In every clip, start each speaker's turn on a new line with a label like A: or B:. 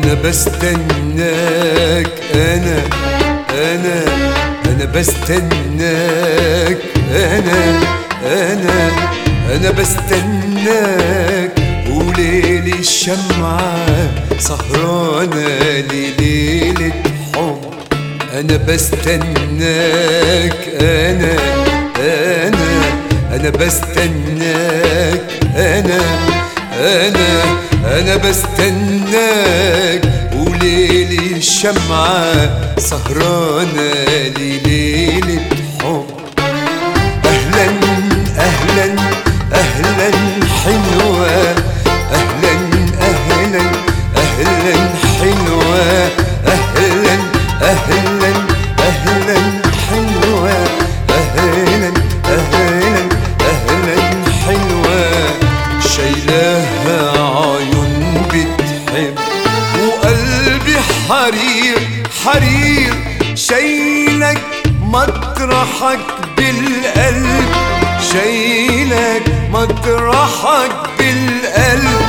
A: أنا بستناك، أنا بستناك، أنا بستناك، وليل الشمعة سهرانة لليلة حب. أنا بستناك، أنا بستناك، أنا بستناك، وليل الشمعة سهرانة لليلة حب. أهلا أهلا أهلا حلوة، أهلا أهلا أهلا حلوة، أهلا أهلا أهلا حلوة، أهلا أهلا أهلا حلوة. شايلاها عيون بتحب وقلبي حرير حرير، شايلك مطرحك بالقلب، شايلك مطرحك بالقلب.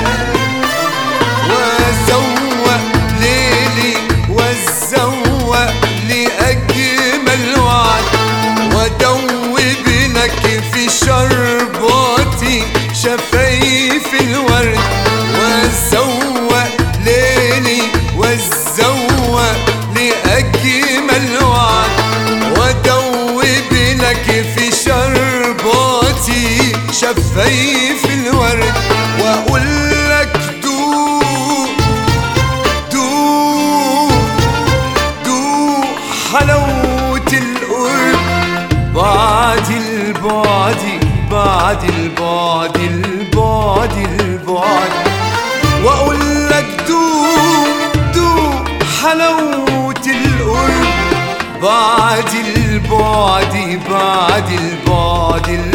A: وازوق ليلي وازوق لأجمل وعد، وادوب لك في شرباتي شفايف الورد. وازوق ليلي وازوق لأجمل وعد، وادوب لك في شرباتي شفايف الورد. واقول لك دوق دوق دوق حلاوة القرب بعد البعد، بعد البعد البعد البعد. واقول لك دوق دوق حلاوة القرب بعد البعد، بعد البعد